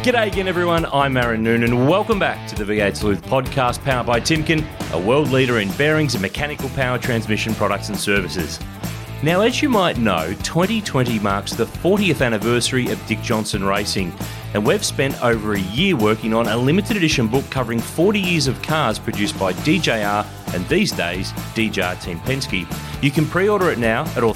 G'day again, everyone. I'm Aaron Noonan. Welcome back to the V8 Sleuth podcast, powered by Timken, a world leader in bearings and mechanical power transmission products and services. Now, as you might know, 2020 marks the 40th anniversary of Dick Johnson Racing, and we've spent over a year working on a limited edition book covering 40 years of cars produced by DJR and these days, DJR Team Penske. You can pre-order it now at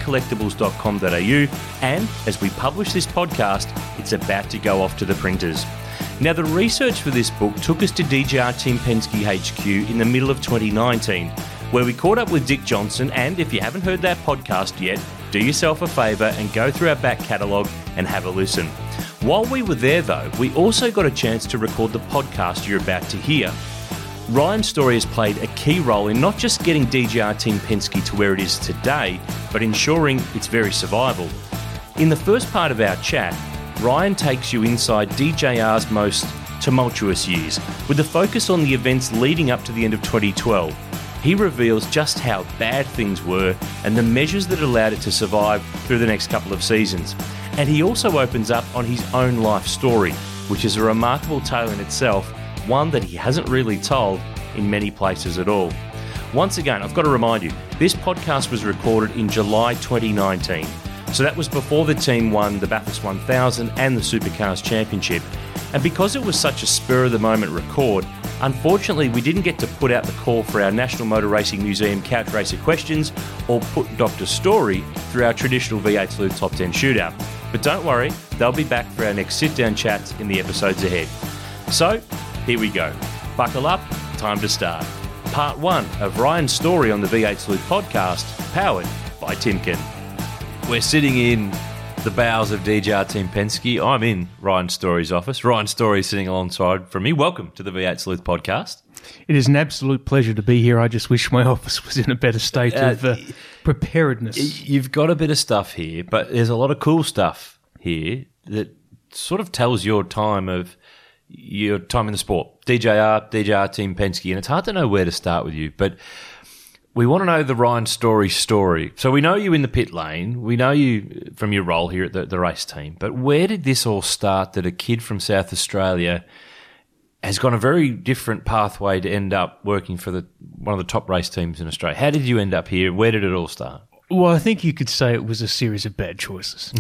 authenticcollectibles.com.au, and as we publish this podcast, it's about to go off to the printers. Now, the research for this book took us to DJR Team Penske HQ in the middle of 2019, where we caught up with Dick Johnson, and if you haven't heard that podcast yet, do yourself a favour and go through our back catalogue and have a listen. While we were there though, we also got a chance to record the podcast you're about to hear. Ryan Story has played a key role in not just getting DJR Team Penske to where it is today, but ensuring its very survival. In the first part of our chat, Ryan takes you inside DJR's most tumultuous years, with a focus on the events leading up to the end of 2012. He reveals just how bad things were and the measures that allowed it to survive through the next couple of seasons. And he also opens up on his own life story, which is a remarkable tale in itself, one that he hasn't really told in many places at all. Once again, I've got to remind you, this podcast was recorded in July 2019. So that was before the team won the Bathurst 1000 and the Supercars Championship. And because it was such a spur-of-the-moment record, unfortunately we didn't get to put out the call for our National Motor Racing Museum Couch Racer questions or put Dr. Story through our traditional V8 Sleuth Top 10 shootout. But don't worry, they'll be back for our next sit-down chats in the episodes ahead. So, here we go. Buckle up, time to start. Part 1 of Ryan's Story on the V8 Sleuth podcast, powered by Timken. We're sitting in the bowels of DJR Team Penske. I'm in Ryan Story's office. Ryan Story is sitting alongside from me. Welcome to the V8 Sleuth podcast. It is an absolute pleasure to be here. I just wish my office was in a better state of preparedness. You've got a bit of stuff here, but there's a lot of cool stuff here that sort of tells your time in the sport. DJR Team Penske, and it's hard to know where to start with you, but we want to know the Ryan Story story. So we know you in the pit lane. We know you from your role here at the race team. But where did this all start that a kid from South Australia has gone a very different pathway to end up working for one of the top race teams in Australia? How did you end up here? Where did it all start? Well, I think you could say it was a series of bad choices.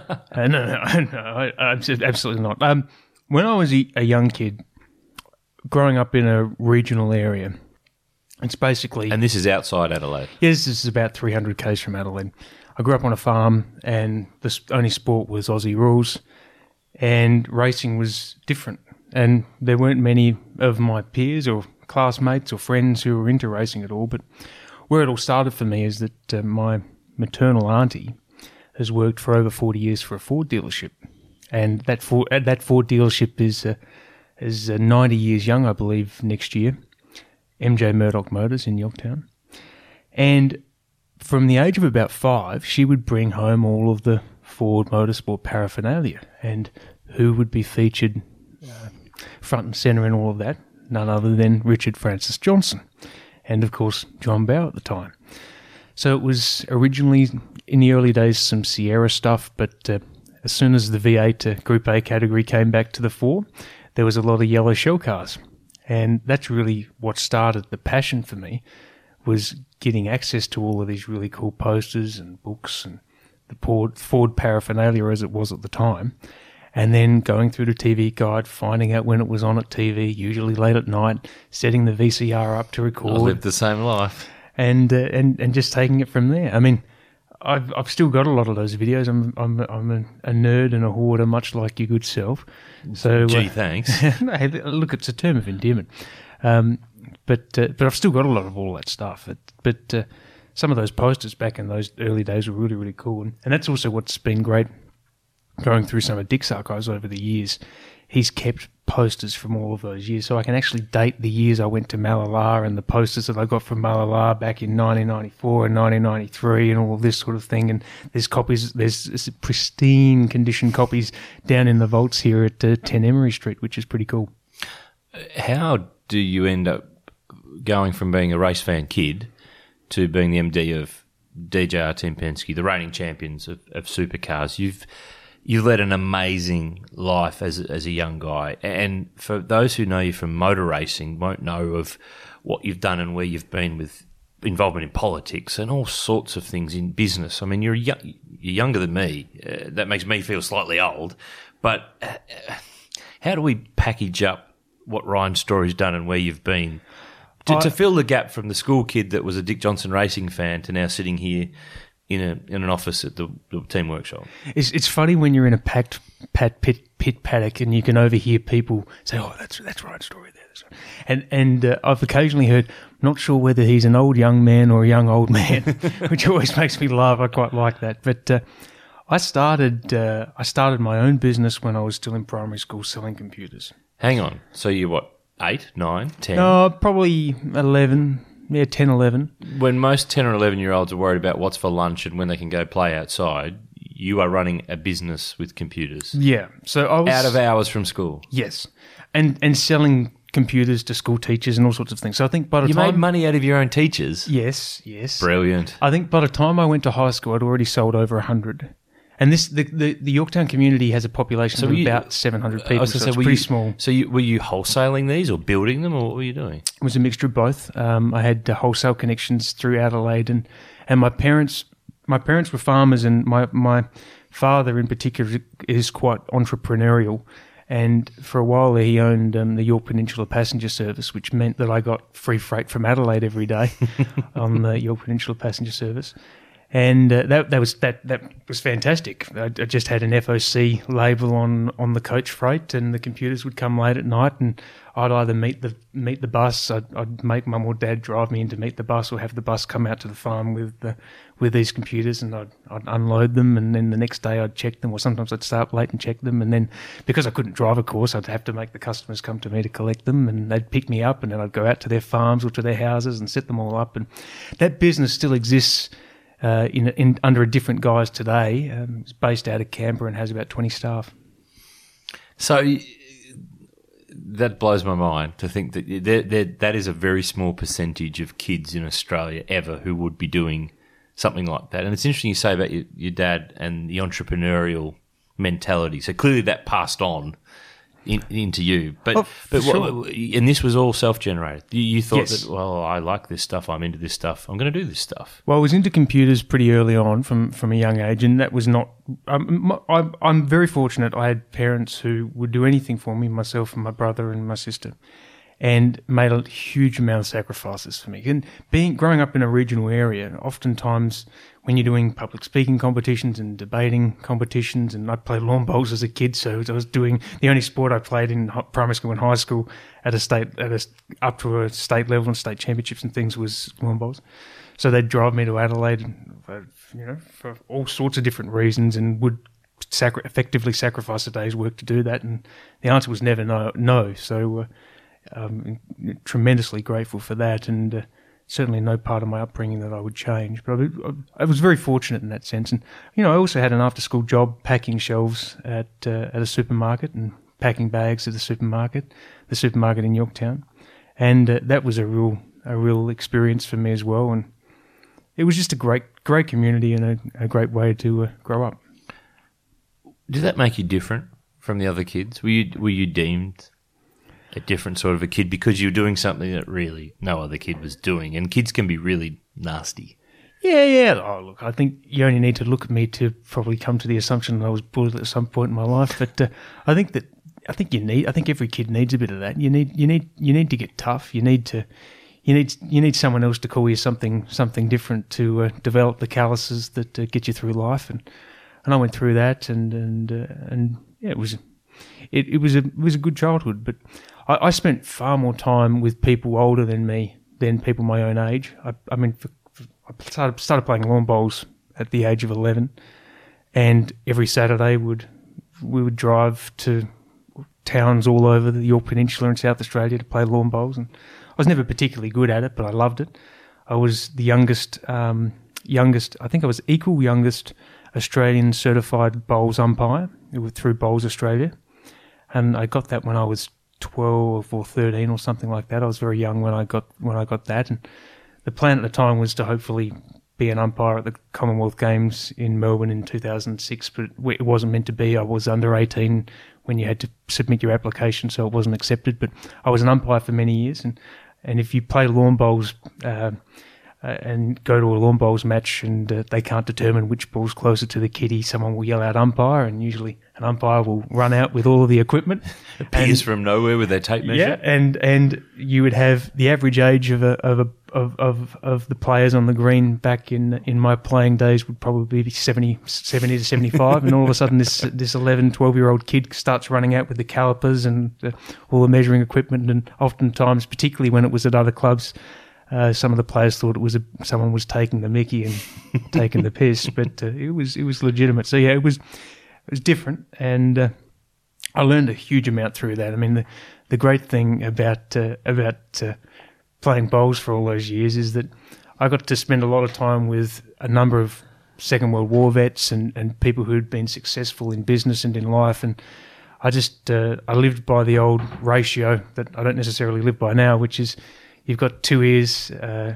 No, absolutely not. When I was a young kid, growing up in a regional area, it's basically... And this is outside Adelaide? Yes, this is about 300 k's from Adelaide. I grew up on a farm, and the only sport was Aussie rules, and racing was different. And there weren't many of my peers or classmates or friends who were into racing at all. But where it all started for me is that my maternal auntie has worked for over 40 years for a Ford dealership. And that Ford dealership is 90 years young, I believe, next year. MJ Murdoch Motors in Yorktown. And from the age of about 5, she would bring home all of the Ford Motorsport paraphernalia. And who would be featured front and centre in all of that? None other than Richard Francis Johnson. And, of course, John Bowe at the time. So it was originally, in the early days, some Sierra stuff, but as soon as the V8 Group A category came back to the fore, there was a lot of yellow shell cars. And that's really what started the passion for me, was getting access to all of these really cool posters and books and the Ford paraphernalia as it was at the time, and then going through the TV guide, finding out when it was on at TV, usually late at night, setting the VCR up to record. I lived the same life. And just taking it from there. I mean, I've still got a lot of those videos. I'm a nerd and a hoarder, much like your good self. So, gee, thanks. Hey, look, it's a term of endearment. But I've still got a lot of all that stuff. But some of those posters back in those early days were really, really cool. And that's also what's been great going through some of Dick's archives over the years. He's kept posters from all of those years. So I can actually date the years I went to Malala and the posters that I got from Malala back in 1994 and 1993 and all of this sort of thing. And there's copies, there's pristine condition copies down in the vaults here at 10 Emery Street, which is pretty cool. How do you end up going from being a race fan kid to being the MD of DJR Team Penske, the reigning champions of supercars? you led an amazing life as a young guy. And for those who know you from motor racing, won't know of what you've done and where you've been with involvement in politics and all sorts of things in business. I mean, you're younger than me. That makes me feel slightly old. But how do we package up what Ryan Story's done and where you've been to fill the gap from the school kid that was a Dick Johnson Racing fan to now sitting here in an office at the team workshop? It's funny when you're in a packed pit paddock and you can overhear people say, "Oh, that's Ryan Story there." That's right. And I've occasionally heard, not sure whether he's an old young man or a young old man, which always makes me laugh. I quite like that. But I started my own business when I was still in primary school selling computers. Hang on. So you're what, 8, 9, 10? No, probably 11. Yeah, 10, 11. When most 10 or 11-year-olds are worried about what's for lunch and when they can go play outside, you are running a business with computers. Yeah. So I was out of hours from school. Yes. And selling computers to school teachers and all sorts of things. So I think by the time... You made money out of your own teachers? Yes. Brilliant. I think by the time I went to high school, I'd already sold over 100. And the Yorktown community has a population of about 700 people, so it's pretty small. So were you wholesaling these or building them, or what were you doing? It was a mixture of both. I had wholesale connections through Adelaide, and my parents were farmers, and my father in particular is quite entrepreneurial. And for a while there, he owned the York Peninsula Passenger Service, which meant that I got free freight from Adelaide every day on the York Peninsula Passenger Service. And that was fantastic. I just had an FOC label on the coach freight, and the computers would come late at night, and I'd either meet the bus. I'd make mum or dad drive me in to meet the bus, or have the bus come out to the farm with these computers, and I'd unload them, and then the next day I'd check them, or sometimes I'd stay up late and check them, and then because I couldn't drive, of course, I'd have to make the customers come to me to collect them, and they'd pick me up, and then I'd go out to their farms or to their houses and set them all up, and that business still exists. Under a different guise today. It's based out of Canberra and has about 20 staff. So that blows my mind to think that that is a very small percentage of kids in Australia ever who would be doing something like that. And it's interesting you say about your dad and the entrepreneurial mentality. So clearly that passed on into you. But sure. And this was all self-generated. You thought Yes. that, well, I like this stuff, I'm into this stuff, I'm going to do this stuff. Well, I was into computers pretty early on from a young age, and that was not... I'm very fortunate. I had parents who would do anything for me, myself and my brother and my sister, and made a huge amount of sacrifices for me. And growing up in a regional area, oftentimes when you're doing public speaking competitions and debating competitions, and I played lawn bowls as a kid, so I was doing the only sport I played in primary school and high school up to a state level and state championships and things was lawn bowls. So they'd drive me to Adelaide, for all sorts of different reasons, and would effectively sacrifice a day's work to do that. And the answer was never no. So I'm tremendously grateful for that, and certainly no part of my upbringing that I would change. But I was very fortunate in that sense. And, I also had an after-school job packing shelves at a supermarket and packing bags at the supermarket in Yorktown. And that was a real experience for me as well. And it was just a great community and a great way to grow up. Did that make you different from the other kids? Were you deemed a different sort of a kid because you were doing something that really no other kid was doing? And kids can be really nasty. Yeah. Oh, look, I think you only need to look at me to probably come to the assumption that I was bullied at some point in my life. But I think every kid needs a bit of that. You need to get tough. You need someone else to call you something different to develop the calluses that get you through life. And I went through that, and yeah, it was a good childhood. But I spent far more time with people older than me than people my own age. I started playing lawn bowls at the age of 11, and every Saturday we would drive to towns all over the York Peninsula in South Australia to play lawn bowls. And I was never particularly good at it, but I loved it. I was the youngest. I think I was equal youngest Australian certified bowls umpire through Bowls Australia, and I got that when I was 12 or 13 or something like that. I was very young when I got that, and the plan at the time was to hopefully be an umpire at the Commonwealth Games in Melbourne in 2006, but it wasn't meant to be. I was under 18 when you had to submit your application, so it wasn't accepted. But I was an umpire for many years, and if you play lawn bowls and go to a lawn bowls match and they can't determine which ball's closer to the kitty, someone will yell out umpire, and usually an umpire will run out with all of the equipment. Appears from nowhere with their tape measure. Yeah, and you would have the average age of the players on the green back in my playing days would probably be 70 to 75, and all of a sudden this 11, 12-year-old kid starts running out with the calipers and all the measuring equipment, and oftentimes, particularly when it was at other clubs, some of the players thought it was someone was taking the mickey and taking the piss, but it was legitimate. So yeah, it was different, and I learned a huge amount through that. I mean, the great thing about playing bowls for all those years is that I got to spend a lot of time with a number of Second World War vets and people who had been successful in business and in life, and I just I lived by the old ratio that I don't necessarily live by now, which is you've got two ears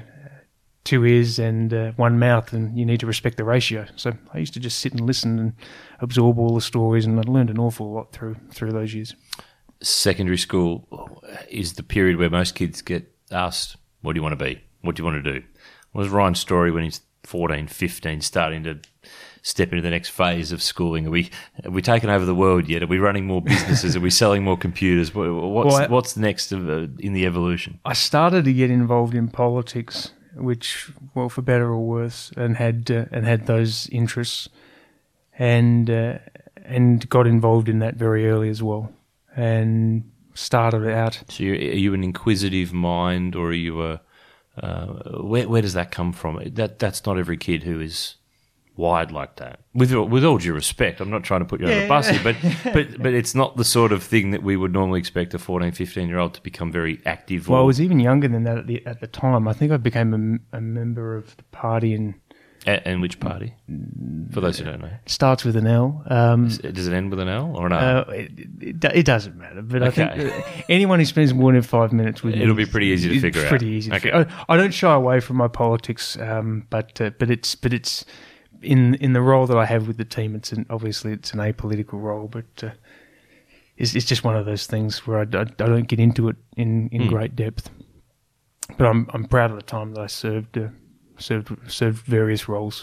and one mouth, and you need to respect the ratio. So I used to just sit and listen and absorb all the stories, and I learned an awful lot through those years. Secondary school is the period where most kids get asked, what do you want to be? What do you want to do? What was Ryan's story when he's 14, 15, starting to step into the next phase of schooling? Are we taking over the world yet? Are we running more businesses? Are we selling more computers? What's next in the evolution? I started to get involved in politics, which, well, for better or worse, and had those interests, and got involved in that very early as well, and started out. So are you an inquisitive mind, or are you where does that come from? That's not every kid who is wired like that. With all due respect, I'm not trying to put you on the bus here, but it's not the sort of thing that we would normally expect a 14, 15-year-old to become very active. Well, I was even younger than that at the time. I think I became a member of the party in... And which party? For those who don't know. It starts with an L. Does it end with an L or an R? It doesn't matter, but okay. I think anyone who spends more than 5 minutes with it'll be pretty easy to figure out. Pretty easy to figure out. I don't shy away from my politics, but it's in the role that I have with the team. Obviously it's an apolitical role, but it's just one of those things where I don't get into it in great depth. But I'm proud of the time that I served various roles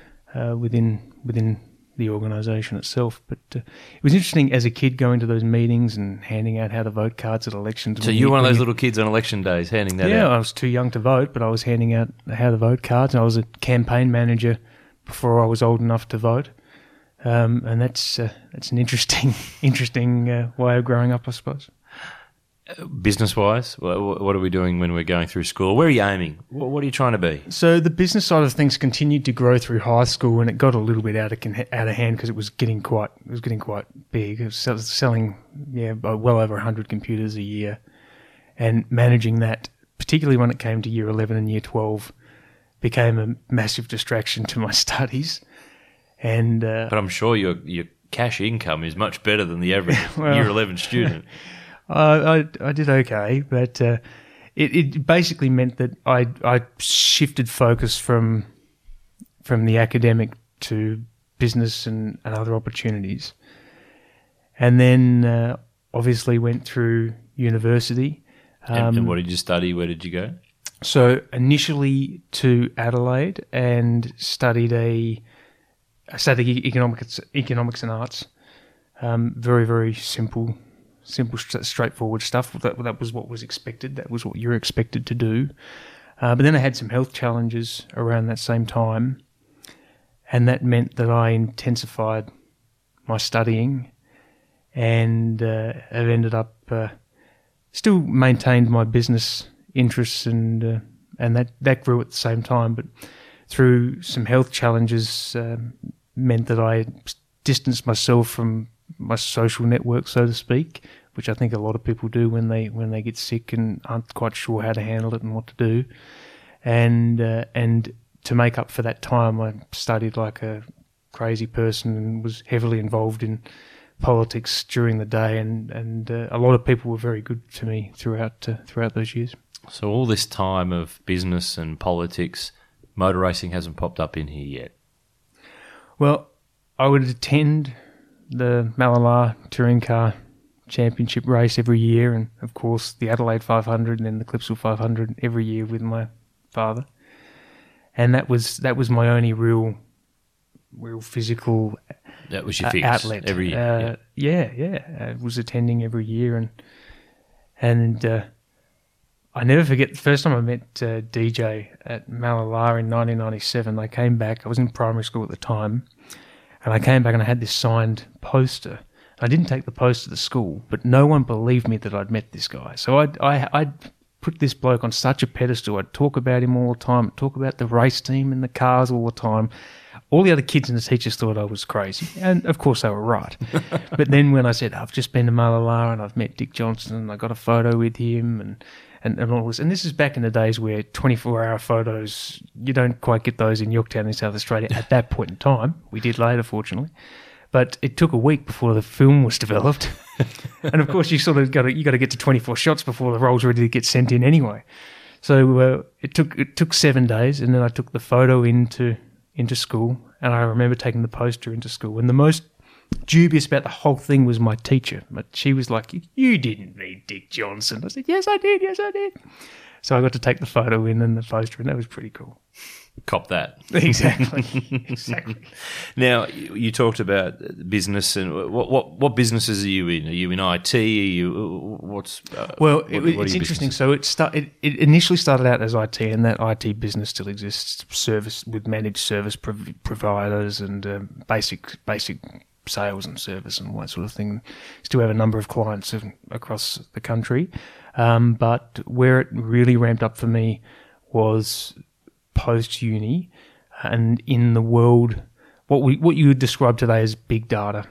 within the organisation itself. But it was interesting as a kid going to those meetings and handing out how to vote cards at elections. So you were one of those little kids on election days handing that out? Yeah, I was too young to vote, but I was handing out how to vote cards, and I was a campaign manager before I was old enough to vote. And that's an interesting way of growing up, I suppose. Business-wise, what are we doing when we're going through school? Where are you aiming? What are you trying to be? So the business side of things continued to grow through high school, and it got a little bit out of hand because it was getting quite big. It was selling well over 100 computers a year, and managing that, particularly when it came to year 11 and year 12, became a massive distraction to my studies. And but I'm sure your cash income is much better than the average year 11 student. I did okay, but it basically meant that I shifted focus from the academic to business and other opportunities, and then obviously went through university. And what did you study? Where did you go? So initially to Adelaide and studied economics and arts. Very, very simple, straightforward stuff. That was what was expected. That was what you're expected to do. But then I had some health challenges around that same time, and that meant that I intensified my studying, and have ended up still maintained my business interests, and that grew at the same time. But through some health challenges, meant that I distanced myself from my social network, so to speak, which I think a lot of people do when they get sick and aren't quite sure how to handle it and what to do. And to make up for that time, I studied like a crazy person and was heavily involved in politics during the day. And a lot of people were very good to me throughout those years. So all this time of business and politics Motor racing hasn't popped up in here yet. Well, I would attend the Mallala Touring Car Championship race every year, and of course the Adelaide 500 and then the Clipsal 500 every year with my father. And that was my only real physical that was your fix outlet every year. I was attending every year, and I never forget the first time I met DJ at Mallala in 1997. I came back. I was in primary school at the time, and I came back and I had this signed poster. I didn't take the poster to school, but no one believed me that I'd met this guy. So I'd put this bloke on such a pedestal. I'd talk about him all the time, talk about the race team and the cars all the time. All the other kids and the teachers thought I was crazy. And, of course, they were right. But then when I said, I've just been to Mallala and I've met Dick Johnson and I got a photo with him and all this. And this is back in the days where 24-hour photos, you don't quite get those in Yorktown in South Australia at that point in time. We did later, fortunately. But it took a week before the film was developed. And, of course, you got to get to 24 shots before the roll's ready to get sent in anyway. So it took 7 days, and then I took the photo into school, and I remember taking the poster into school. And the most dubious about the whole thing was my teacher. But she was like, "You didn't meet Dick Johnson." I said, "Yes, I did. Yes, I did." So I got to take the photo in and the poster, and that was pretty cool. Cop that. Exactly. Now, you talked about business, and what businesses are you in? Are you in IT? It's interesting. So it initially started out as IT, and that IT business still exists. Service with managed service providers and basic sales and service and all that sort of thing. Still have a number of clients across the country, but where it really ramped up for me was post-uni, and in the world, what you would describe today as big data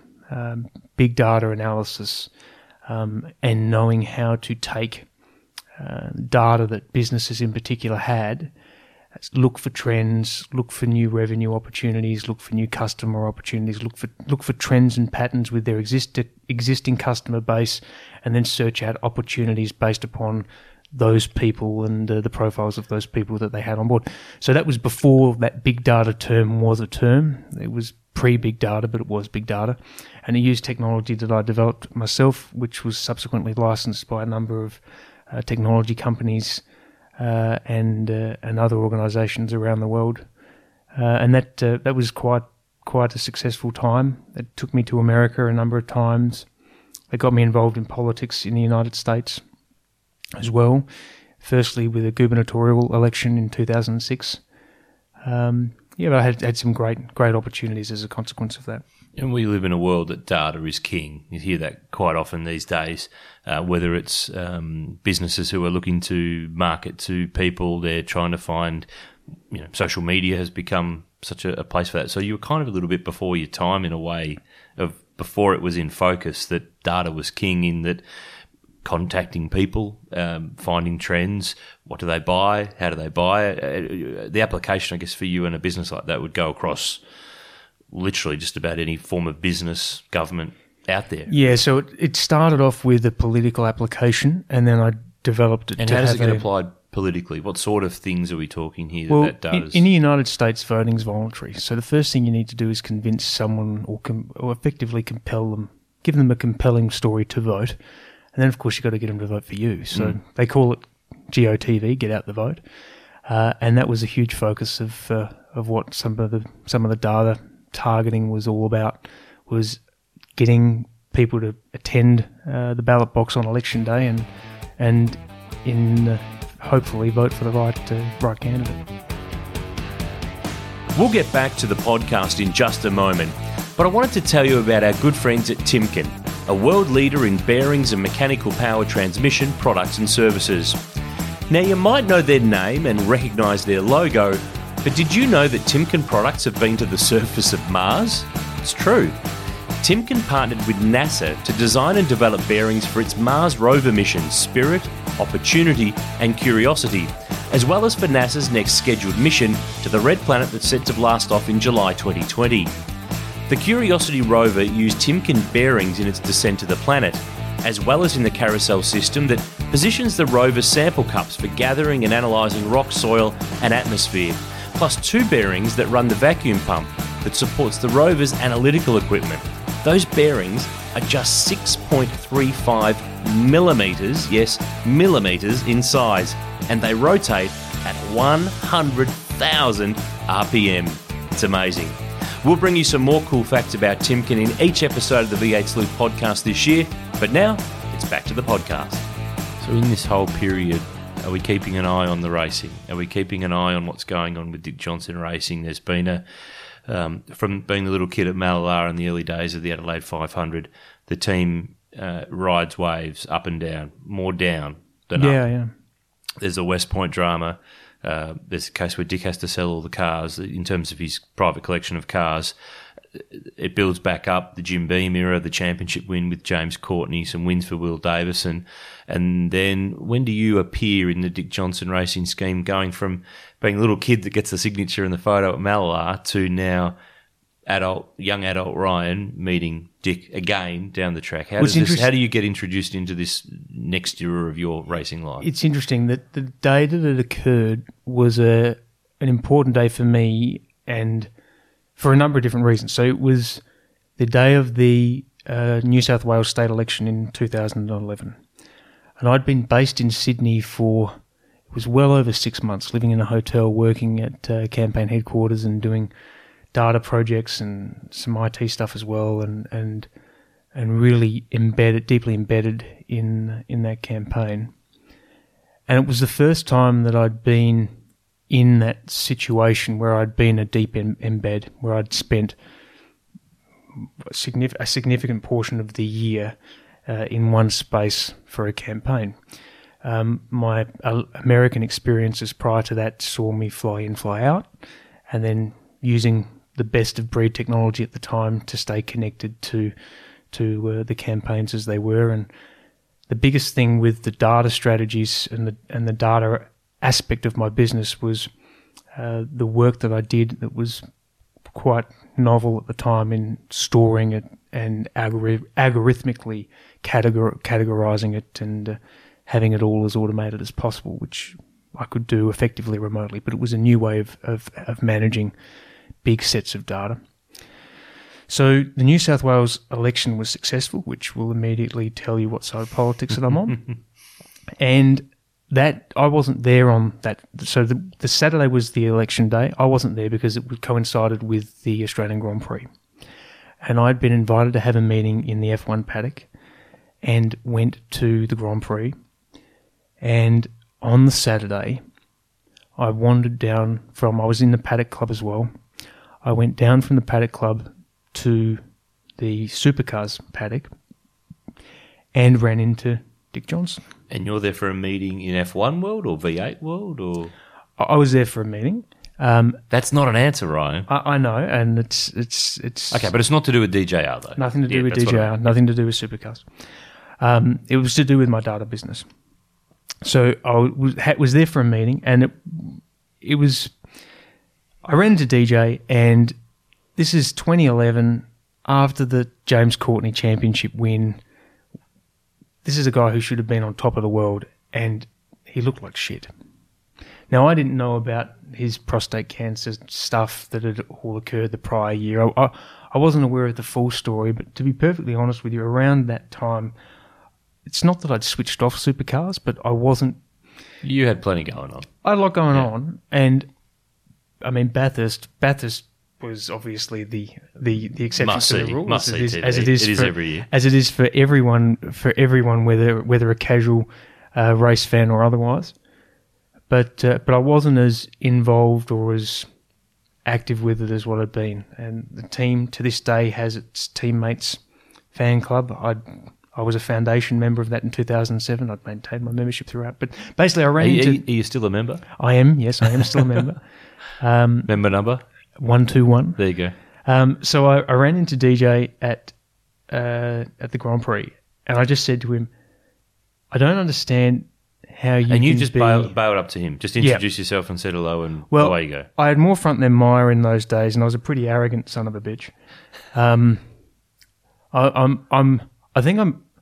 analysis, and knowing how to take data that businesses in particular had, look for trends, look for new revenue opportunities, look for new customer opportunities, look for trends and patterns with their existing customer base, and then search out opportunities based upon those people and the profiles of those people that they had on board. So that was before that big data term was a term. It was pre-big data, but it was big data. And it used technology that I developed myself, which was subsequently licensed by a number of technology companies and other organisations around the world. And that was quite a successful time. It took me to America a number of times. It got me involved in politics in the United States as well, firstly with a gubernatorial election in 2006. But I had some great opportunities as a consequence of that. And we live in a world that data is king. You hear that quite often these days, whether it's businesses who are looking to market to people, they're trying to find, social media has become such a place for that. So you were kind of a little bit before your time in a way, of before it was in focus, that data was king, in that contacting people, finding trends, what do they buy, how do they buy it. The application, I guess, for you in a business like that would go across literally just about any form of business, government out there. Yeah, so it started off with a political application, and then I developed it. And how does it get applied politically? What sort of things are we talking here that does? In the United States, voting is voluntary. So the first thing you need to do is convince someone or effectively compel them, give them a compelling story to vote. And then, of course, you've got to get them to vote for you. So they call it GOTV, get out the vote. And that was a huge focus of what some of the data targeting was all about, was getting people to attend the ballot box on election day and hopefully vote for the right candidate. We'll get back to the podcast in just a moment, but I wanted to tell you about our good friends at Timken, a world leader in bearings and mechanical power transmission products and services. Now, you might know their name and recognise their logo, but did you know that Timken products have been to the surface of Mars? It's true. Timken partnered with NASA to design and develop bearings for its Mars rover missions Spirit, Opportunity and Curiosity, as well as for NASA's next scheduled mission to the red planet that's set to blast off in July 2020. The Curiosity rover used Timken bearings in its descent to the planet, as well as in the carousel system that positions the rover's sample cups for gathering and analysing rock, soil and atmosphere, plus 2 bearings that run the vacuum pump that supports the rover's analytical equipment. Those bearings are just 6.35 millimetres, yes, millimetres in size, and they rotate at 100,000 RPM. It's amazing. We'll bring you some more cool facts about Timken in each episode of the V8 Sleuth podcast this year, but now it's back to the podcast. So in this whole period, are we keeping an eye on the racing? Are we keeping an eye on what's going on with Dick Johnson Racing? There's been from being the little kid at Mallala in the early days of the Adelaide 500, the team rides waves up and down, more down than up. Yeah. There's a West Point drama. There's a case where Dick has to sell all the cars in terms of his private collection of cars. It builds back up the Jim Beam era, the championship win with James Courtney, some wins for Will Davison. And then when do you appear in the Dick Johnson Racing scheme, going from being a little kid that gets the signature in the photo at Mallala to now young adult Ryan meeting Dick again down the track? How do you get introduced into this next era of your racing life? It's interesting that the day that it occurred was an important day for me, and for a number of different reasons. So it was the day of the New South Wales state election in 2011. And I'd been based in Sydney for, it was well over 6 months, living in a hotel, working at campaign headquarters and doing data projects and some IT stuff as well, and really deeply embedded in that campaign. And it was the first time that I'd been in that situation where I'd been a deep embed, where I'd spent a significant portion of the year in one space for a campaign. My American experiences prior to that saw me fly in, fly out, and then using the best of breed technology at the time to stay connected to the campaigns as they were. And the biggest thing with the data strategies and the data aspect of my business was the work that I did that was quite novel at the time in storing it and algorithmically categorizing it and having it all as automated as possible, which I could do effectively remotely. But it was a new way of managing big sets of data. So the New South Wales election was successful, which will immediately tell you what side of politics that I'm on. And that I wasn't there on that. So the Saturday was the election day. I wasn't there because it coincided with the Australian Grand Prix. And I'd been invited to have a meeting in the F1 paddock and went to the Grand Prix. And on the Saturday, I wandered down I was in the paddock club as well. I went down from the paddock club to the supercars paddock and ran into Dick Johnson. And you're there for a meeting in F1 world or V8 world, or? I was there for a meeting. That's not an answer, Ryan. I know, and it's okay, but it's not to do with DJR though. Nothing to do with DJR. Nothing to do with supercars. It was to do with my data business. So I was there for a meeting, and it was. I ran into DJ, and this is 2011 after the James Courtney Championship win. This is a guy who should have been on top of the world, and he looked like shit. Now, I didn't know about his prostate cancer stuff that had all occurred the prior year. I wasn't aware of the full story, but to be perfectly honest with you, around that time, it's not that I'd switched off supercars, but I wasn't... You had plenty going on. I had a lot going on, and, I mean, Bathurst was obviously the exception to the rule, as it is every year, as it is for everyone, whether a casual race fan or otherwise. But I wasn't as involved or as active with it as what I'd been. And the team to this day has its teammates fan club. I was a foundation member of that in 2007. I'd maintained my membership throughout. But basically, I ran into... Are you still a member? I am. Yes, I am still a member. Member number? 121. There you go. So I ran into DJ at the Grand Prix, and I just said to him, "I don't understand how you." And you just bailed up to him, just introduced yourself and said hello, and away you go. I had more front than mire in those days, and I was a pretty arrogant son of a bitch.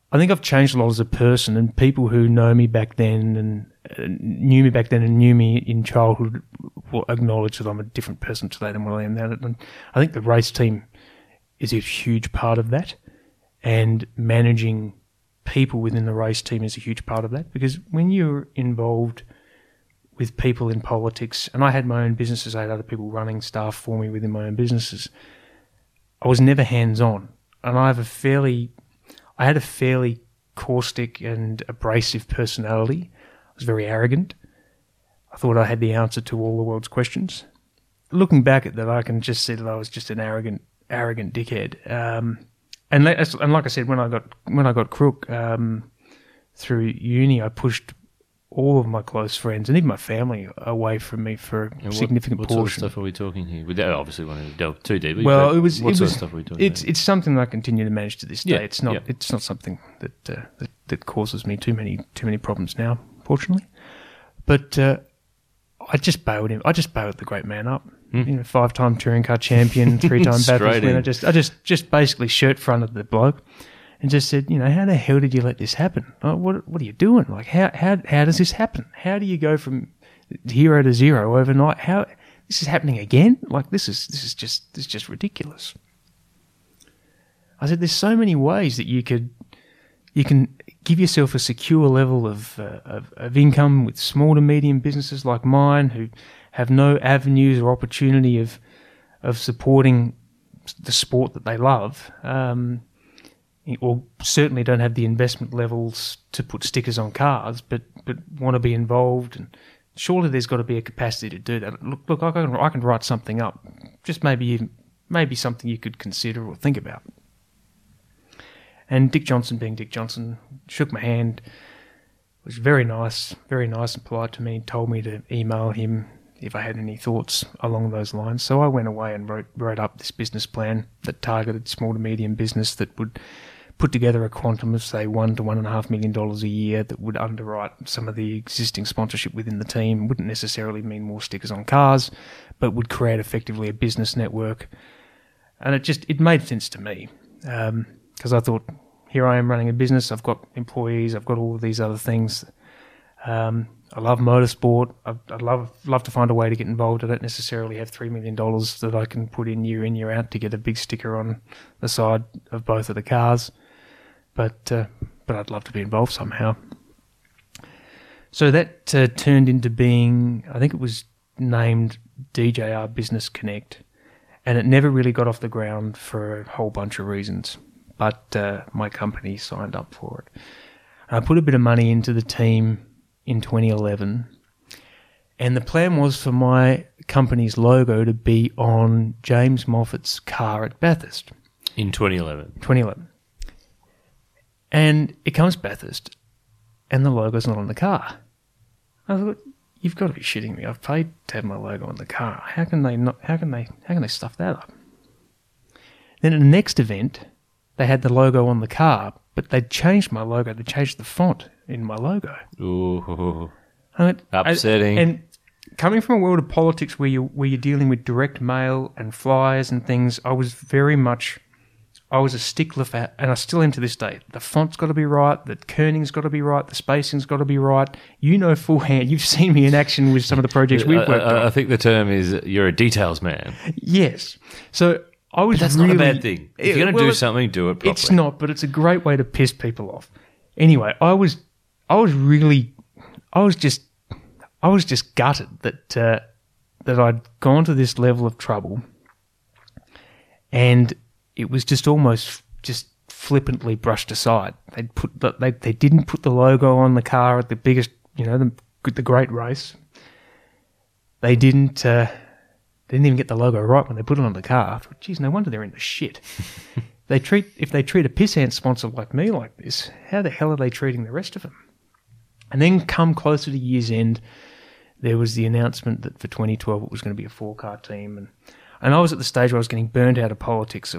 I think I've changed a lot as a person, and people who know me back then and knew me in childhood will acknowledge that I'm a different person today than what I am now. And I think the race team is a huge part of that, and managing people within the race team is a huge part of that, because when you're involved with people in politics, and I had my own businesses, I had other people running staff for me within my own businesses, I was never hands-on, and I had a fairly caustic and abrasive personality. I was very arrogant. I thought I had the answer to all the world's questions. Looking back at that, I can just see that I was just an arrogant dickhead. And like I said, when I got Crook through uni, I pushed all of my close friends and even my family away from me for a significant portion. What sort of stuff are we talking here? We don't obviously want to delve too deeply. Well, what sort of stuff are we talking about? It's something that I continue to manage to this day. Yeah, It's not something that causes me too many problems now, fortunately. But I just bailed him. I just bailed the great man up. 5-time touring car champion, 3-time Bathurst winner. I just basically shirt fronted the bloke and just said, how the hell did you let this happen? What are you doing? Like, how does this happen? How do you go from hero to zero overnight? How this is happening again? Like, this is just ridiculous. I said, there's so many ways that you can give yourself a secure level of income with small to medium businesses like mine, who have no avenues or opportunity of supporting the sport that they love, or certainly don't have the investment levels to put stickers on cars, but want to be involved. And surely there's got to be a capacity to do that. Look, I can write something up. Just maybe something you could consider or think about. And Dick Johnson, being Dick Johnson, shook my hand, was very nice and polite to me, told me to email him if I had any thoughts along those lines. So I went away and wrote up this business plan that targeted small to medium business, that would put together a quantum of, say, $1 to $1.5 million a year, that would underwrite some of the existing sponsorship within the team. Wouldn't necessarily mean more stickers on cars, but would create effectively a business network. And it made sense to me, because I thought, here I am running a business, I've got employees, I've got all of these other things. I love motorsport. I'd love to find a way to get involved. I don't necessarily have $3 million that I can put in, year out, to get a big sticker on the side of both of the cars. But I'd love to be involved somehow. So that turned into being, I think it was named DJR Business Connect, and it never really got off the ground for a whole bunch of reasons. But my company signed up for it. I put a bit of money into the team in 2011, and the plan was for my company's logo to be on James Moffat's car at Bathurst. In 2011? 2011. And it comes to Bathurst, and the logo's not on the car. I thought, you've got to be shitting me. I've paid to have my logo on the car. How can they stuff that up? Then at the next event, they had the logo on the car, but they'd changed my logo. They changed the font in my logo. Ooh, upsetting. And coming from a world of politics where you're dealing with direct mail and flyers and things, I was a stickler for, and I still am to this day. The font's got to be right, the kerning's got to be right, the spacing's got to be right. Full hand. You've seen me in action with some of the projects we've worked on. I think the term is you're a details man. Yes. So but that's not a bad thing. If you're going to do something, do it properly. It's not, but it's a great way to piss people off. Anyway, I was just gutted that I'd gone to this level of trouble, and it was just almost just flippantly brushed aside. They didn't put the logo on the car at the biggest, the great race. They didn't even get the logo right when they put it on the car. I thought, geez, no wonder they're in the shit. If they treat a pissant sponsor like me like this, how the hell are they treating the rest of them? And then come closer to year's end, there was the announcement that for 2012 it was going to be a 4-car team, and I was at the stage where I was getting burnt out of politics.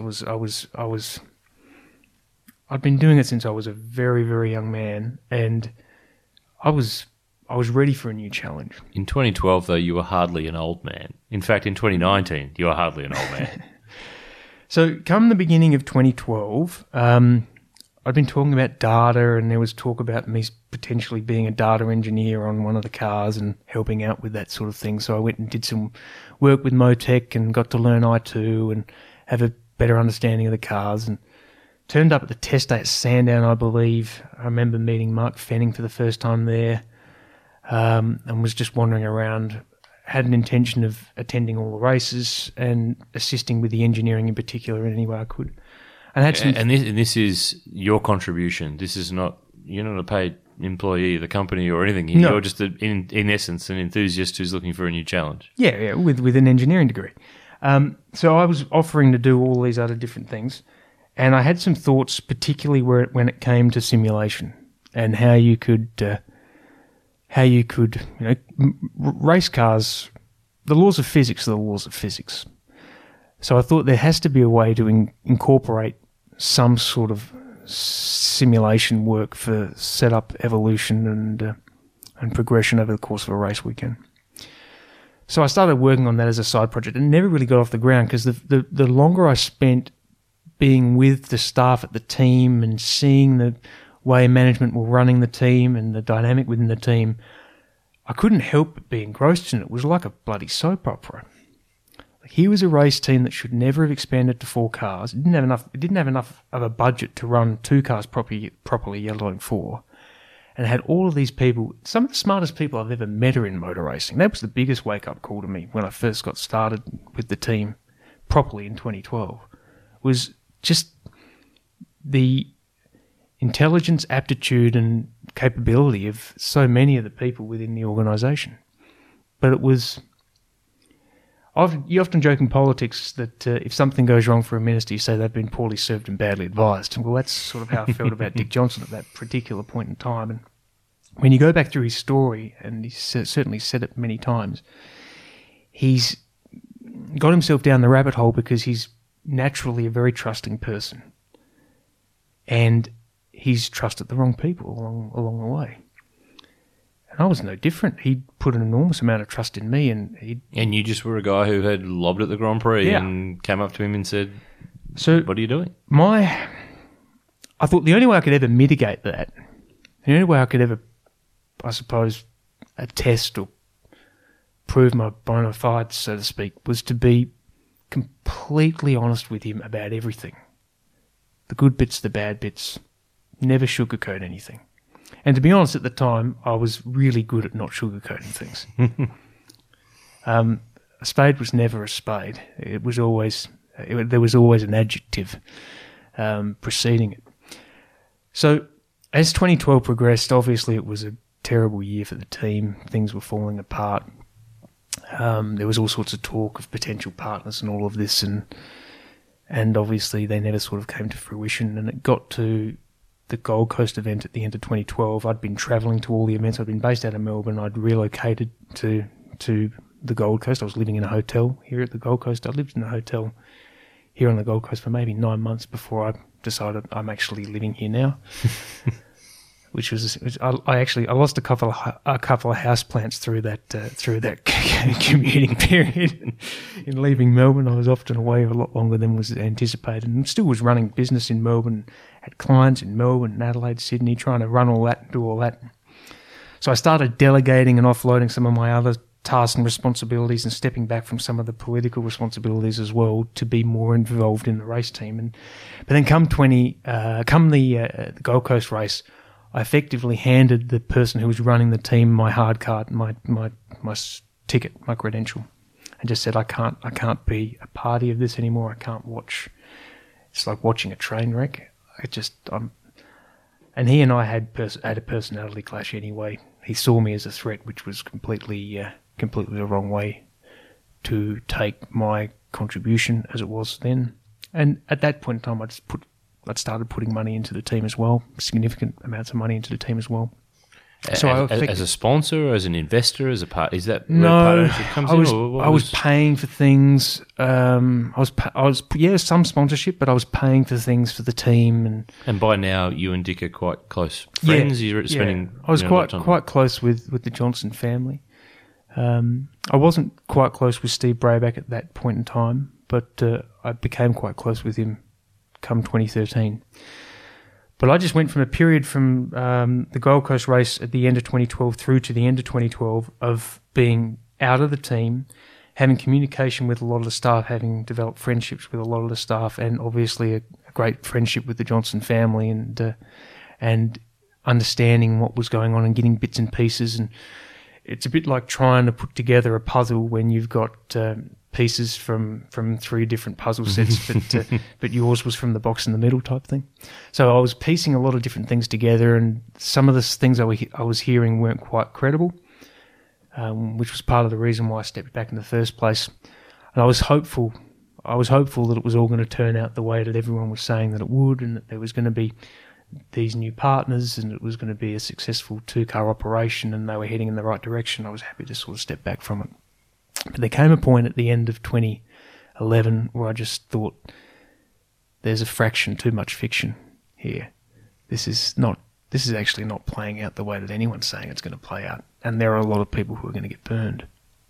I'd been doing it since I was a very, very young man, and I was ready for a new challenge. In 2012, though, you were hardly an old man. In fact, in 2019, you were hardly an old man. So come the beginning of 2012, I'd been talking about data, and there was talk about me potentially being a data engineer on one of the cars and helping out with that sort of thing. So I went and did some work with Motec and got to learn I2 and have a better understanding of the cars, and turned up at the test day at Sandown, I believe. I remember meeting Mark Fenning for the first time there, and was just wandering around. Had an intention of attending all the races and assisting with the engineering in particular in any way I could. And had some this is your contribution. This is not, you're not a paid employee of the company or anything. No. You're just, in essence, an enthusiast who's looking for a new challenge. Yeah, with an engineering degree. So I was offering to do all these other different things, and I had some thoughts, particularly when it came to simulation and how you could, race cars. The laws of physics are the laws of physics. So I thought there has to be a way to incorporate some sort of simulation work for setup, evolution, and progression over the course of a race weekend. So I started working on that as a side project, and never really got off the ground because the longer I spent being with the staff at the team and seeing the way management were running the team and the dynamic within the team, I couldn't help but be engrossed in it. It was like a bloody soap opera. Here was a race team that should never have expanded to 4 cars. It didn't have enough of a budget to run 2 cars properly, let alone 4. And it had all of these people, some of the smartest people I've ever met are in motor racing. That was the biggest wake-up call to me when I first got started with the team properly in 2012. Was just the intelligence, aptitude and capability of so many of the people within the organisation. But it was... You often joke in politics that if something goes wrong for a minister, you say they've been poorly served and badly advised. Well, that's sort of how I felt about Dick Johnson at that particular point in time. And when you go back through his story, and he's certainly said it many times, he's got himself down the rabbit hole because he's naturally a very trusting person. And he's trusted the wrong people along the way. And I was no different. He put an enormous amount of trust in me, and you just were a guy who had lobbed at the Grand Prix and came up to him and said, "So, what are you doing?" I thought the only way I could ever mitigate that, the only way I could ever, I suppose, attest or prove my bona fides, so to speak, was to be completely honest with him about everything. The good bits, the bad bits, never sugarcoat anything. And to be honest, at the time, I was really good at not sugarcoating things. A spade was never a spade. It was always there was always an adjective preceding it. So as 2012 progressed, obviously it was a terrible year for the team. Things were falling apart. There was all sorts of talk of potential partners and all of this, and obviously they never sort of came to fruition. And it got to the Gold Coast event at the end of 2012. I'd been travelling to all the events. I'd been based out of Melbourne. I'd relocated to the Gold Coast. I was living in a hotel here at the Gold Coast. I lived in a hotel here on the Gold Coast for maybe 9 months before I decided I'm actually living here now. I lost a couple of houseplants through that commuting period. In leaving Melbourne, I was often away a lot longer than was anticipated, and still was running business in Melbourne, had clients in Melbourne and Adelaide, Sydney, trying to run all that and do all that. So I started delegating and offloading some of my other tasks and responsibilities and stepping back from some of the political responsibilities as well to be more involved in the race team. But then come the Gold Coast race, I effectively handed the person who was running the team my hard card, my ticket, my credential, and just said, I can't be a party of this anymore. I can't watch. It's like watching a train wreck. And he and I had a personality clash anyway. He saw me as a threat, which was completely the wrong way to take my contribution as it was then. And at that point in time, I'd started putting money into the team as well, significant amounts of money into the team as well. So as a sponsor, as an investor, as a part, is that no? Where part comes I was paying for things. I was some sponsorship, but I was paying for things for the team. And by now, you and Dick are quite close friends. You're spending. I was quite close with the Johnson family. I wasn't quite close with Steve Brayback at that point in time, but I became quite close with him come 2013. But I just went from a period from the Gold Coast race at the end of 2012 through to the end of 2012 of being out of the team, having communication with a lot of the staff, having developed friendships with a lot of the staff, and obviously a great friendship with the Johnson family, and understanding what was going on and getting bits and pieces. And it's a bit like trying to put together a puzzle when you've got pieces from 3 different puzzle sets, but yours was from the box in the middle type thing. So I was piecing a lot of different things together, and some of the things I was hearing weren't quite credible, which was part of the reason why I stepped back in the first place. And I was hopeful that it was all going to turn out the way that everyone was saying that it would, and that there was going to be these new partners, and it was going to be a successful 2-car operation, and they were heading in the right direction. I was happy to sort of step back from it. But there came a point at the end of 2011 where I just thought, there's a fraction too much fiction here. This is actually not playing out the way that anyone's saying it's going to play out. And there are a lot of people who are going to get burned.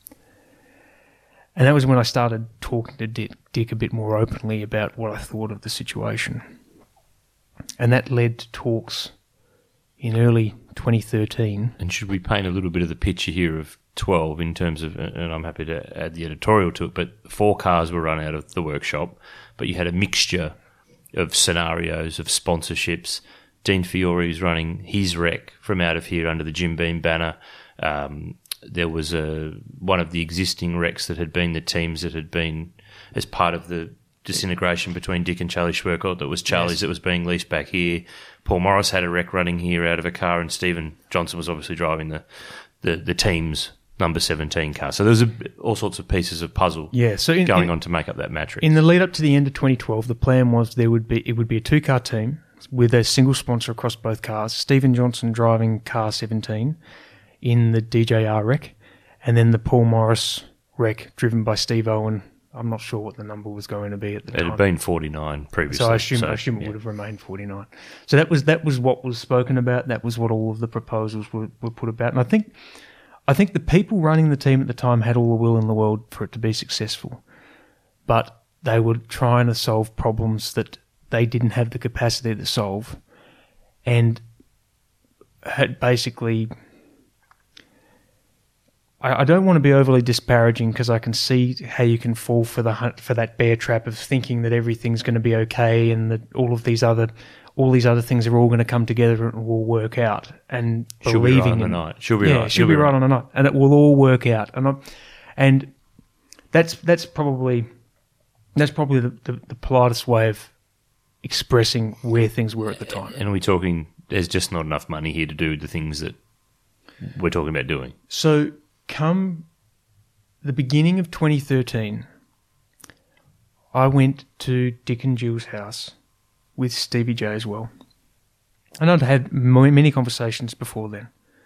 And that was when I started talking to Dick a bit more openly about what I thought of the situation. And that led to talks in early 2013. And should we paint a little bit of the picture here of 12 in terms of, and I'm happy to add the editorial to it, but 4 cars were run out of the workshop, but you had a mixture of scenarios, of sponsorships. Dean Fiori's running his wreck from out of here under the Jim Beam banner. There was one of the existing wrecks that had been the teams that had been as part of the disintegration between Dick and Charlie Schwerkott. That was Charlie's, yes, that was being leased back here. Paul Morris had a wreck running here out of a car, and Stephen Johnson was obviously driving the team's number 17 car. So there was all sorts of pieces of puzzle going on to make up that matrix. In the lead up to the end of 2012, the plan was it would be a 2-car team with a single sponsor across both cars, Stephen Johnson driving car 17 in the DJR wreck, and then the Paul Morris wreck driven by Steve Owen. I'm not sure what the number was going to be at the time. It had been 49 previously. So I assume it would have remained 49. So that was what was spoken about. That was what all of the proposals were put about. And I think the people running the team at the time had all the will in the world for it to be successful, but they were trying to solve problems that they didn't have the capacity to solve, and had basically... I don't want to be overly disparaging, because I can see how you can fall for that bear trap of thinking that everything's going to be okay, and that all these other things are all going to come together and will work out, and she'll be right on the night. She'll be right on the night, and it will all work out. And that's probably the politest way of expressing where things were at the time. And we're talking, there's just not enough money here to do the things that we're talking about doing. So, come the beginning of 2013, I went to Dick and Jill's house with Stevie J as well. And I'd had many conversations before then.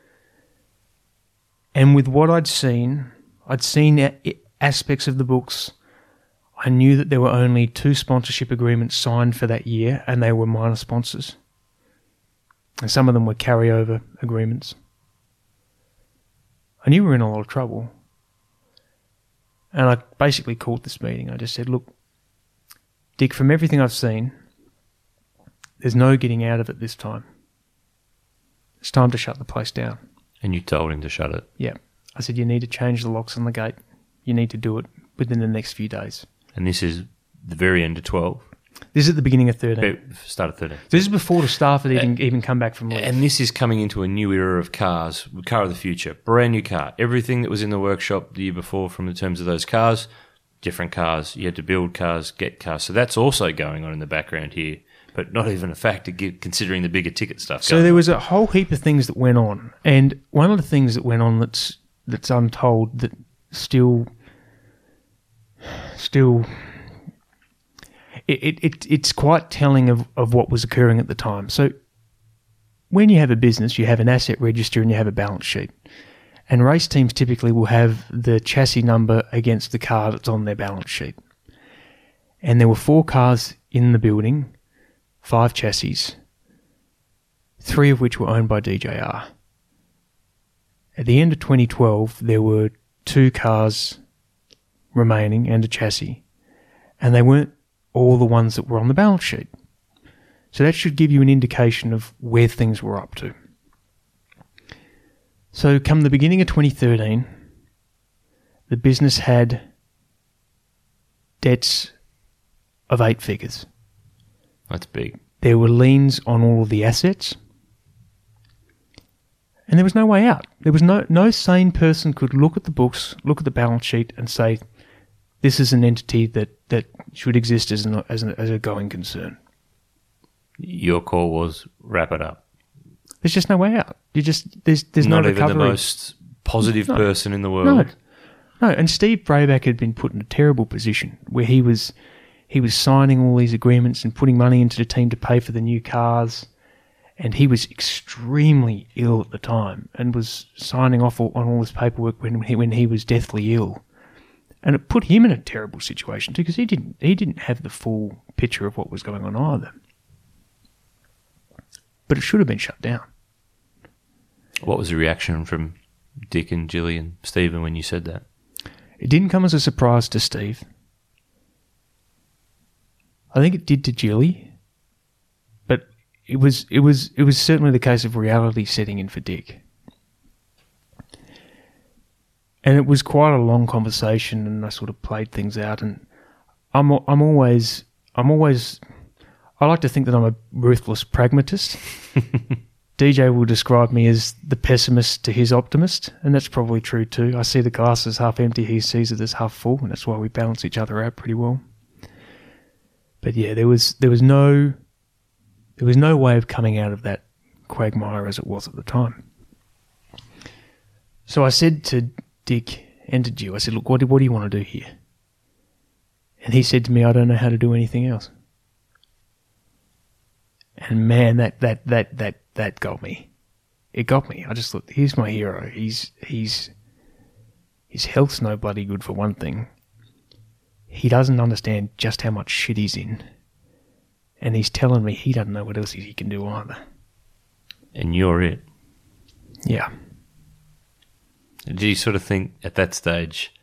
And with what I'd seen aspects of the books. I knew that there were only 2 sponsorship agreements signed for that year, and they were minor sponsors. And some of them were carryover agreements. I knew we were in a lot of trouble. And I basically called this meeting. I just said, look, Dick, from everything I've seen, there's no getting out of it this time. It's time to shut the place down. And you told him to shut it? Yeah. I said, you need to change the locks on the gate. You need to do it within the next few days. And this is the very end of 12? This is at the beginning of 13. Start of 13. This is before the staff had even come back from leave. And this is coming into a new era of cars, car of the future, brand new car. Everything that was in the workshop the year before from the terms of those cars, different cars. You had to build cars, get cars. So that's also going on in the background here, but not even a factor considering the bigger ticket stuff. So there was a whole heap of things that went on. And one of the things that went on that's untold, that still it's quite telling of what was occurring at the time. So when you have a business, you have an asset register and you have a balance sheet. And race teams typically will have the chassis number against the car that's on their balance sheet. And there were 4 cars in the building, 5 chassis, 3 of which were owned by DJR. At the end of 2012, there were 2 cars remaining and a chassis. And they weren't all the ones that were on the balance sheet. So that should give you an indication of where things were up to. So come the beginning of 2013, the business had debts of 8 figures. That's big. There were liens on all of the assets. And there was no way out. There was no sane person could look at the books, look at the balance sheet and say, this is an entity that should exist as a going concern. Your call was wrap it up. There's just no way out. There's no Not even recovery. the most positive person in the world. No. And Steve Brayback had been put in a terrible position where he was signing all these agreements and putting money into the team to pay for the new cars. And he was extremely ill at the time and was signing off on all this paperwork when he was deathly ill. And it put him in a terrible situation too, because he didn't have the full picture of what was going on either. But it should have been shut down. What was the reaction from Dick and Gilly and Stephen when you said that? It didn't come as a surprise to Steve. I think it did to Gilly, but it was certainly the case of reality setting in for Dick. And it was quite a long conversation, and I sort of played things out. And I like to think that I'm a ruthless pragmatist. DJ will describe me as the pessimist to his optimist, and that's probably true too. I see the glass as half empty, he sees it as half full, and that's why we balance each other out pretty well. But yeah, there was no way of coming out of that quagmire as it was at the time. So I said to Dick and to Jill, I said, look, what do you want to do here? And he said to me, I don't know how to do anything else. And man, that got me. It got me. I just thought, here's my hero. His health's no bloody good for one thing. He doesn't understand just how much shit he's in. And he's telling me he doesn't know what else he can do either. And you're it. Yeah. Did you sort of think at that stage,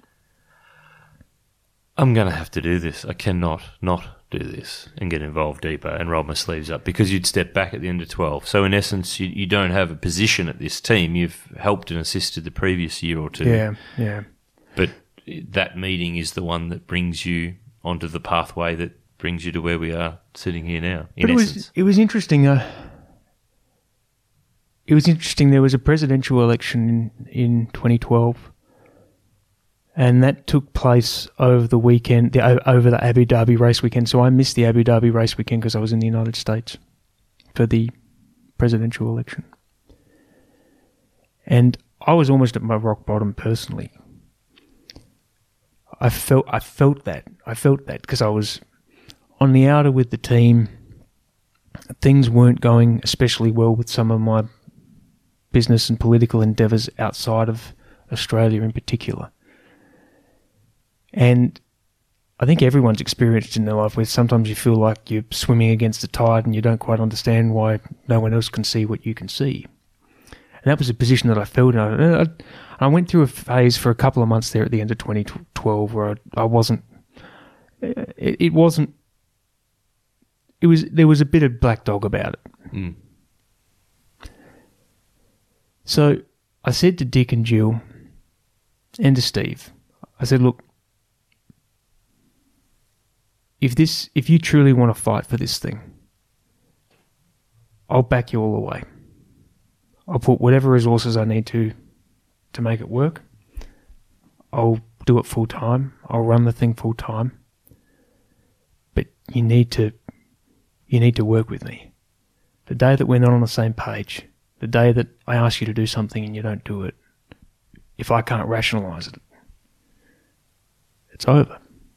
I'm going to have to do this. I cannot not do this and get involved deeper and roll my sleeves up, because you'd step back at the end of 12. So in essence, you don't have a position at this team. You've helped and assisted the previous year or two. Yeah. But that meeting is the one that brings you onto the pathway that brings you to where we are sitting here now, in essence. It was interesting. It was interesting. There was a presidential election in 2012. And that took place over the weekend, over the Abu Dhabi race weekend. So I missed the Abu Dhabi race weekend because I was in the United States for the presidential election. And I was almost at my rock bottom personally. I felt that because I was on the outer with the team. Things weren't going especially well with some of my business and political endeavours outside of Australia in particular. And I think everyone's experienced in their life where sometimes you feel like you're swimming against the tide and you don't quite understand why no one else can see what you can see. And that was a position that I felt in. I went through a phase for a couple of months there at the end of 2012 where I wasn't... There was a bit of black dog about it. Mm. So I said to Dick and Jill and to Steve, I said, look, if you truly want to fight for this thing, I'll back you all the way. I'll put whatever resources I need to make it work. I'll do it full time. I'll run the thing full time. But you need to work with me. The day that we're not on the same page, the day that I ask you to do something and you don't do it, if I can't rationalise it, it's over.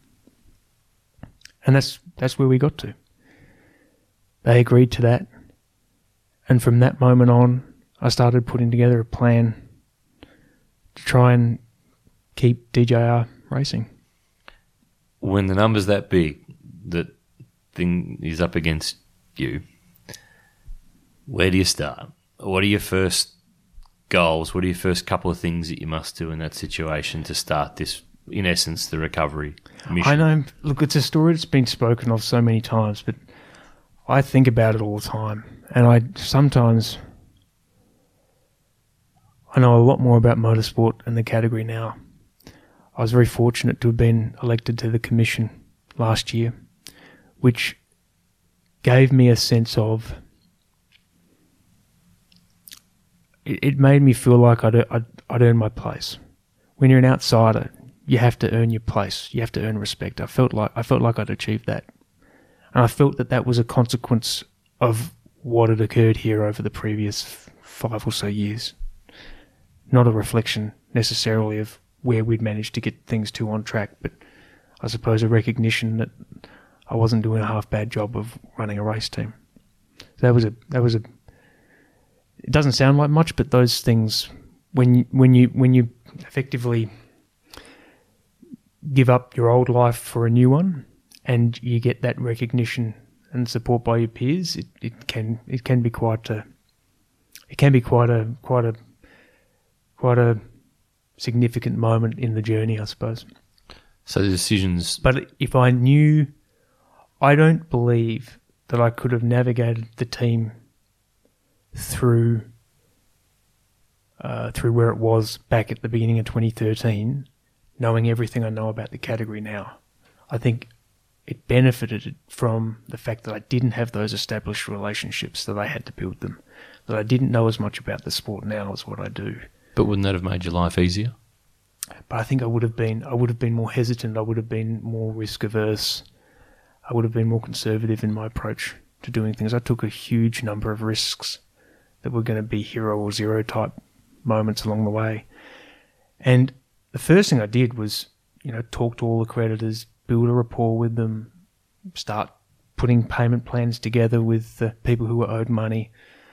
And that's where we got to. They agreed to that. And from that moment on, I started putting together a plan to try and keep DJR racing. When the number's that big, that thing is up against you, where do you start? What are your first goals? What are your first couple of things that you must do in that situation to start this, in essence, the recovery mission? I know, look, it's a story that's been spoken of so many times, but I think about it all the time, and I know a lot more about motorsport and the category now. I was very fortunate to have been elected to the commission last year, which gave me a sense of... It made me feel like I'd earned my place. When you're an outsider, you have to earn your place. You have to earn respect. I felt like I'd achieved that. And I felt that was a consequence of what had occurred here over the previous 5 or so years. Not a reflection necessarily of where we'd managed to get things to on track, but I suppose a recognition that I wasn't doing a half bad job of running a race team. So that was a. It doesn't sound like much, but those things, when you effectively give up your old life for a new one, and you get that recognition and support by your peers, it can be quite a significant moment in the journey, I suppose. So the decisions... But if I knew... I don't believe that I could have navigated the team through where it was back at the beginning of 2013, knowing everything I know about the category now. I think it benefited from the fact that I didn't have those established relationships, that I had to build them, that I didn't know as much about the sport now as what I do. But wouldn't that have made your life easier? But I think I would have been more hesitant. I would have been more risk averse. I would have been more conservative in my approach to doing things. I took a huge number of risks that were going to be hero or zero type moments along the way. And the first thing I did was, talk to all the creditors, build a rapport with them, start putting payment plans together with the people who were owed money,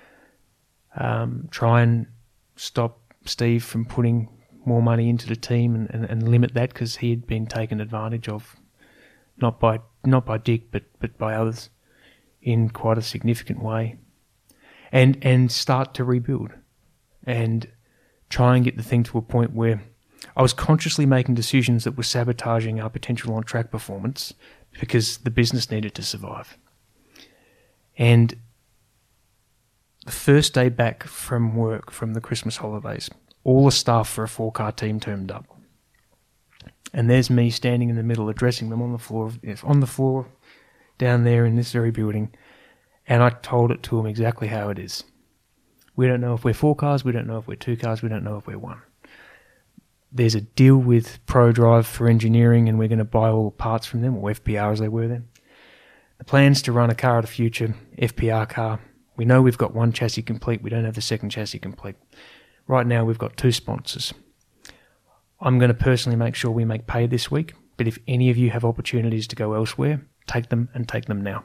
try and stop Steve from putting more money into the team and limit that, because he had been taken advantage of, not by Dick but by others in quite a significant way, and start to rebuild and try and get the thing to a point where I was consciously making decisions that were sabotaging our potential on track performance because the business needed to survive. And the first day back from work, from the Christmas holidays, all the staff for a 4-car team turned up. And there's me standing in the middle addressing them on the floor down there in this very building. And I told it to them exactly how it is. We don't know if we're 4 cars, we don't know if we're 2 cars, we don't know if we're 1. There's a deal with ProDrive for engineering, and we're going to buy all the parts from them, or FPR as they were then. The plan's to run a car of the future, FPR car. We know we've got 1 chassis complete, we don't have the 2nd chassis complete. Right now we've got 2 sponsors. I'm going to personally make sure we make pay this week, but if any of you have opportunities to go elsewhere, take them and take them now.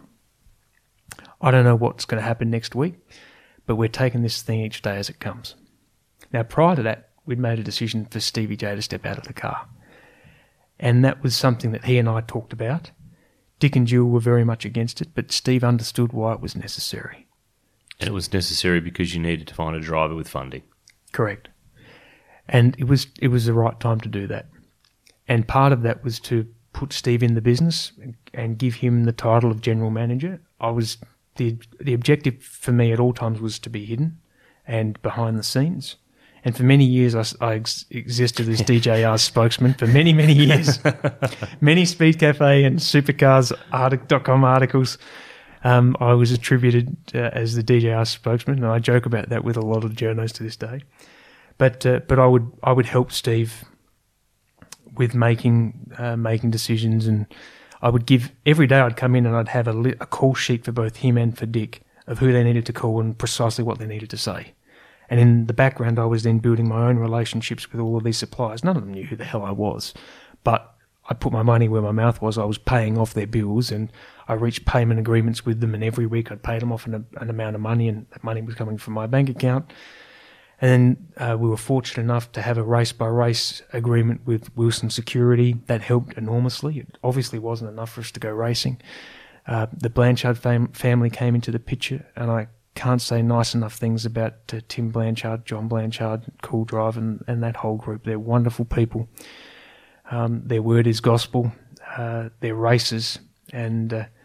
I don't know what's going to happen next week, but we're taking this thing each day as it comes. Now, prior to that, we'd made a decision for Stevie J to step out of the car. And that was something that he and I talked about. Dick and Jill were very much against it, but Steve understood why it was necessary. And it was necessary because you needed to find a driver with funding. Correct. And it was the right time to do that. And part of that was to put Steve in the business and give him the title of general manager. The objective for me at all times was to be hidden and behind the scenes. And for many years, I existed as DJR's spokesman for many, many years. Many Speed Cafe and Supercars.com articles, I was attributed as the DJR spokesman, and I joke about that with a lot of journos to this day. But I would help Steve with making decisions, and I would give every day. I'd come in and I'd have a call sheet for both him and for Dick of who they needed to call and precisely what they needed to say. And in the background, I was then building my own relationships with all of these suppliers. None of them knew who the hell I was, but I put my money where my mouth was. I was paying off their bills, and I reached payment agreements with them, and every week I'd pay them off an amount of money, and that money was coming from my bank account. And then we were fortunate enough to have a race-by-race agreement with Wilson Security. That helped enormously. It obviously wasn't enough for us to go racing. The Blanchard family came into the picture, and I can't say nice enough things about Tim Blanchard, John Blanchard, Cool Drive, and that whole group. They're wonderful people. Their word is gospel. They're racers, and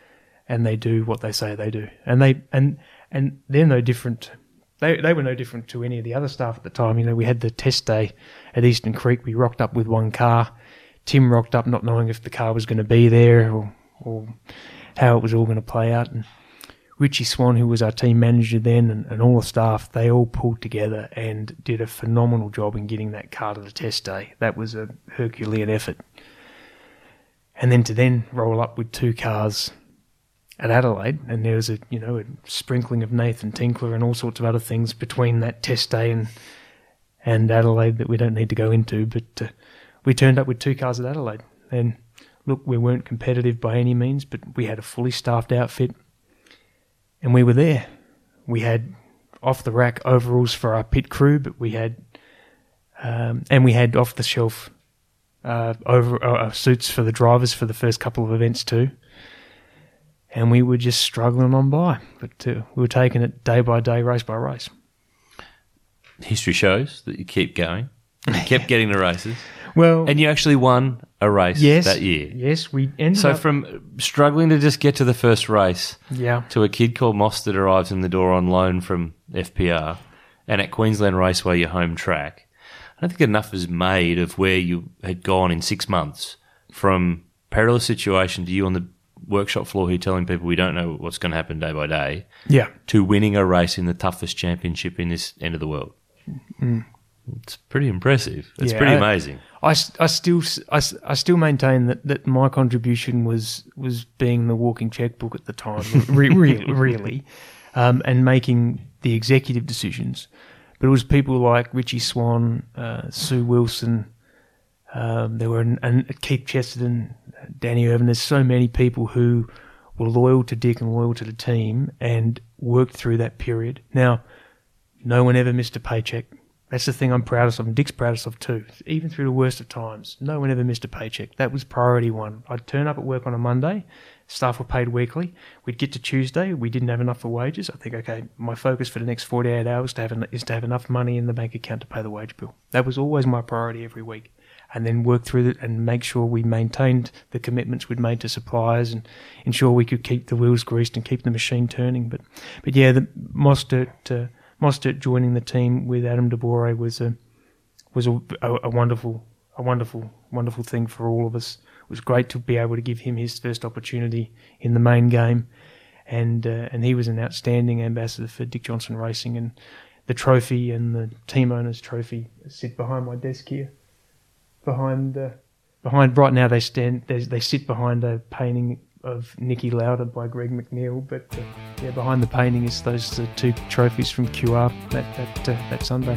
and they do what they say they do. And they're no different. They were no different to any of the other staff at the time. You know, we had the test day at Eastern Creek. We rocked up with one car. Tim rocked up not knowing if the car was going to be there or how it was all going to play out. And Richie Swan, who was our team manager then, and all the staff, they all pulled together and did a phenomenal job in getting that car to the test day. That was a Herculean effort. And then to roll up with 2 cars at Adelaide, and there was a sprinkling of Nathan Tinkler and all sorts of other things between that test day and Adelaide that we don't need to go into, but we turned up with 2 cars at Adelaide. And look, we weren't competitive by any means, but we had a fully staffed outfit. And we were there. We had off-the-rack overalls for our pit crew, but we had off-the-shelf suits for the drivers for the first couple of events too. And we were just struggling on by, but we were taking it day by day, race by race. History shows that you keep going. You kept getting to races. Well, and you actually won a race that year. Yes, we ended up... So from struggling to just get to the first race to a kid called Moss that arrives in the door on loan from FPR, and at Queensland Raceway, your home track, I don't think enough is made of where you had gone in 6 months from perilous situation to you on the workshop floor here telling people we don't know what's going to happen day by day, to winning a race in the toughest championship in this end of the world. Mm. It's pretty impressive. It's pretty amazing. I still maintain that my contribution was being the walking checkbook at the time, really, and making the executive decisions. But it was people like Richie Swan, Sue Wilson, there were and Keith Chesterton, Danny Irvin. There's so many people who were loyal to Dick and loyal to the team and worked through that period. Now, no one ever missed a paycheck. That's the thing I'm proudest of, and Dick's proudest of too. Even through the worst of times, no one ever missed a paycheck. That was priority one. I'd turn up at work on a Monday, staff were paid weekly. We'd get to Tuesday, we didn't have enough for wages. I think, okay, my focus for the next 48 hours is to have enough money in the bank account to pay the wage bill. That was always my priority every week. And then work through it and make sure we maintained the commitments we'd made to suppliers and ensure we could keep the wheels greased and keep the machine turning. But yeah, the Mostert joining the team with Adam DeBore was a wonderful thing for all of us. It was great to be able to give him his first opportunity in the main game, and he was an outstanding ambassador for Dick Johnson Racing. And the trophy and the team owner's trophy sit behind my desk here. Behind right now they sit behind a painting of Nicky Lauda by Greg McNeil, but behind the painting is those 2 trophies from QR that Sunday.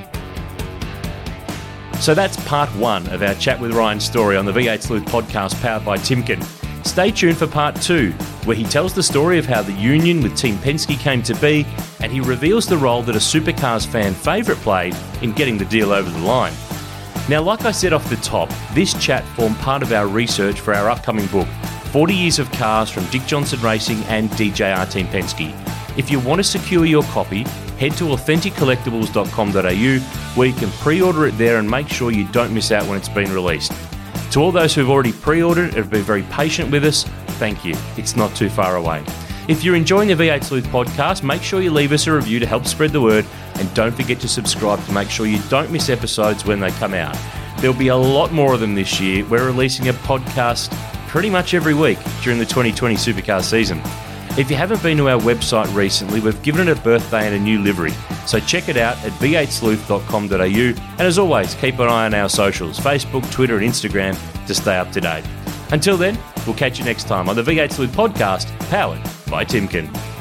So that's part 1 of our chat with Ryan Story on the V8 Sleuth podcast powered by Timken. Stay tuned for part 2, where he tells the story of how the union with Team Penske came to be, and he reveals the role that a Supercars fan favourite played in getting the deal over the line. Now, like I said off the top, this chat formed part of our research for our upcoming book, 40 Years of Cars from Dick Johnson Racing and DJR Team Penske. If you want to secure your copy, head to authenticcollectibles.com.au where you can pre-order it there and make sure you don't miss out when it's been released. To all those who've already pre-ordered and have been very patient with us, thank you. It's not too far away. If you're enjoying the V8 Sleuth podcast, make sure you leave us a review to help spread the word, and don't forget to subscribe to make sure you don't miss episodes when they come out. There'll be a lot more of them this year. We're releasing a podcast pretty much every week during the 2020 Supercar season. If you haven't been to our website recently, we've given it a birthday and a new livery, so check it out at v8sleuth.com.au, and as always, keep an eye on our socials, Facebook, Twitter and Instagram, to stay up to date. Until then, we'll catch you next time on the V8 Sleuth podcast, powered by Timken.